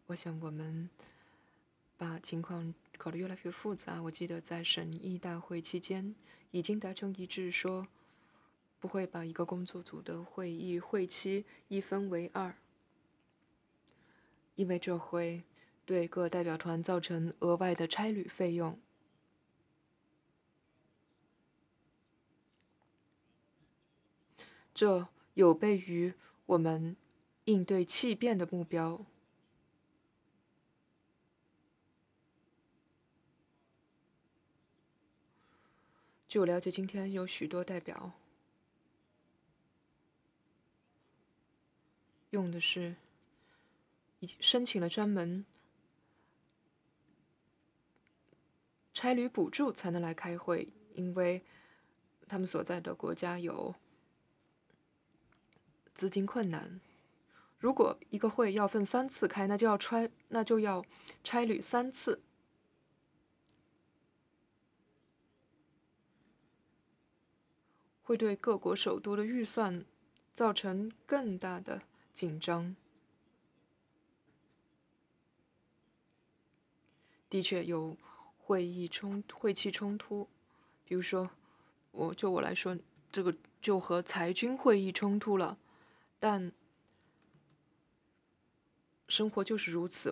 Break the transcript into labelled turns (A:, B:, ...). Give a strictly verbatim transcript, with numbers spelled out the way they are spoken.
A: 我想我们把情况搞得越来越复杂。我记得在审议大会期间已经达成一致，说不会把一个工作组的会议会期一分为二，因为这会对各代表团造成额外的差旅费用。这有悖于我们应对气变的目标。据我了解，今天有许多代表用的是已经申请了专门差旅补助才能来开会，因为他们所在的国家有资金困难。如果一个会要分三次开，那就要差那就要差旅三次，会对各国首都的预算造成更大的紧张。的确有会议冲会期冲突，比如说，我就我来说，这个就和裁军会议冲突了，但生活就是如此。